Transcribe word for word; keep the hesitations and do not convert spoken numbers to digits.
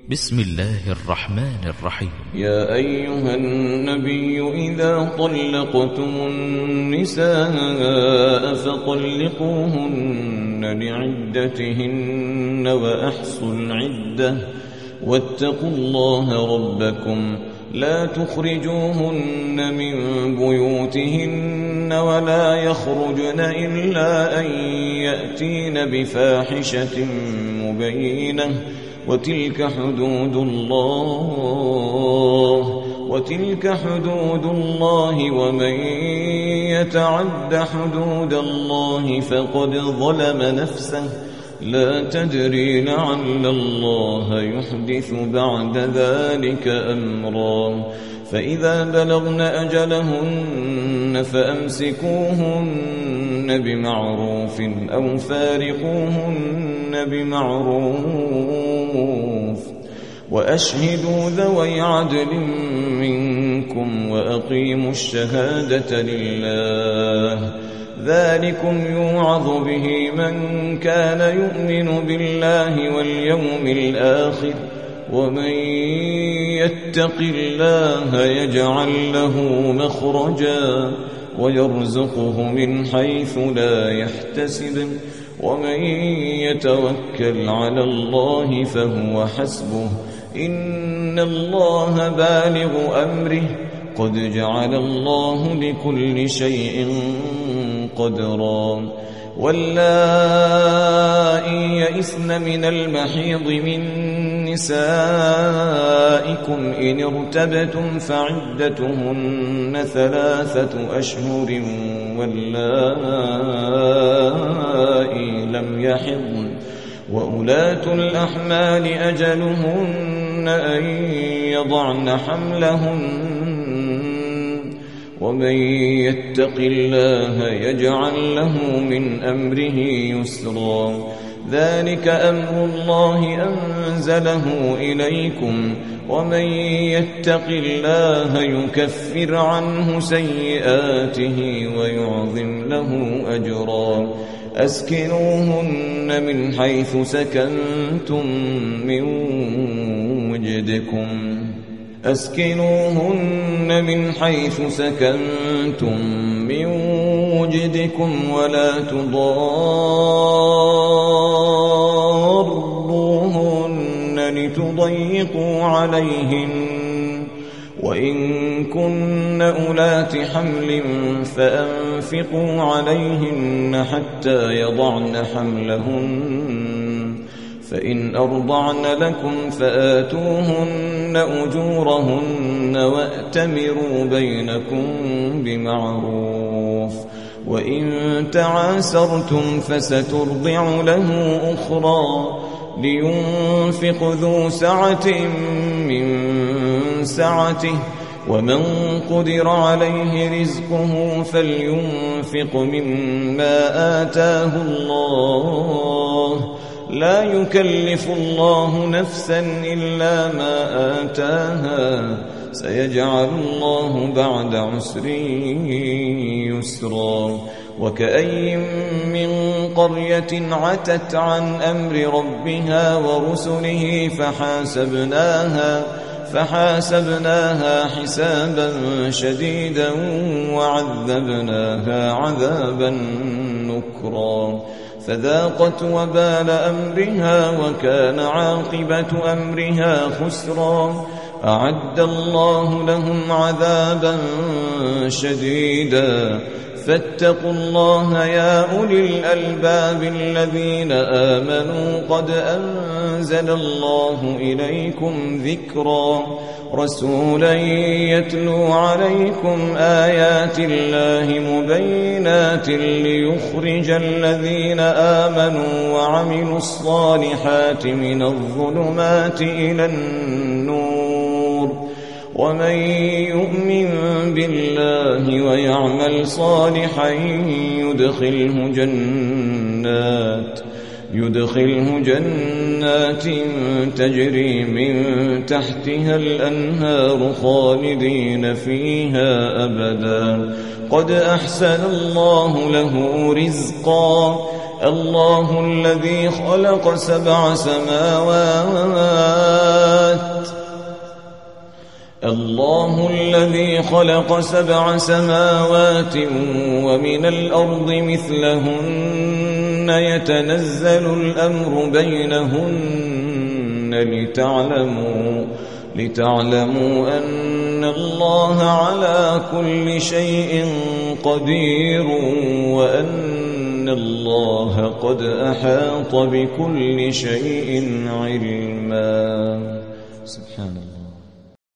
بسم الله الرحمن الرحيم. يا أيها النبي إذا طلقتم النساء فطلقوهن لعدتهن وأحصوا العدة واتقوا الله ربكم لا تخرجوهن من بيوتهن ولا يخرجن إلا أن يأتين بفاحشة مبينة وتلك حدود الله وتلك حدود الله ومن يتعد حدود الله فقد ظلم نفسه لا تدري لعل الله يحدث بعد ذلك أمرا فإذا بلغن أجلهن فأمسكوهن بمعروف أو فارقوهن بمعروف وأشهدوا ذوي عدل منكم وأقيموا الشهادة لله ذلكم يوعظ به من كان يؤمن بالله واليوم الآخر ومن يتق الله يجعل له مخرجا ويرزقه من حيث لا يحتسب ومن يتوكل على الله فهو حسبه إن الله بالغ أمره قد جعل الله لكل شيء قدرا واللائي يئسن من المحيض من نسائكم إن ارتبتم فعدتهن ثلاثة أشهر واللائي لم يحضن وأولاة الأحمال أجلهن أن يضعن حملهن ومن يتق الله يجعل له من أمره يسرا ذلك أمر الله أنزله إليكم ومن يتق الله يكفر عنه سيئاته ويعظم له أجرا أسكنوهن من حيث سكنتم من وجدكم أسكنوهن من حيث سكنتم من وجدكم ولا تضاروهن لتضيقوا عليهن وإن كن أولات حمل فأنفقوا عليهن حتى يضعن حملهن فإن أرضعن لكم فآتوهن أجورهن وأتمروا بينكم بمعروف وإن تعاسرتم فسترضع له أخرى لينفق ذو سعة من سعته ومن قدر عليه رزقه فلينفق مما آتاه الله لا يكلف الله نفسا إلا ما آتاها سيجعل الله بعد عسر يسرا وكأي من قرية عتت عن أمر ربها ورسله فحاسبناها فحاسبناها حسابا شديدا وعذبناها عذابا نكرا فذاقت وبال أمرها وكان عاقبة أمرها خسرا أعد الله لهم عذابا شديدا فاتقوا الله يا أولي الألباب الذين آمنوا قد أنزل الله إليكم ذكرا رسولا يتلو عليكم آيات الله مبينات ليخرج الذين آمنوا وعملوا الصالحات من الظلمات إلى النور ومن يؤمن بالله ويعمل صالحا يدخله جنات يدخله جنات تجري من تحتها الأنهار خالدين فيها أبدا قد أحسن الله له رزقا الله الذي خلق سبع سماوات الله الذي خلق سبع سماوات ومن الأرض مثلهن يتنزل الأمر بينهن لتعلموا لتعلموا أن الله على كل شيء قدير وأن الله قد أحاط بكل شيء علما. سبحان الله.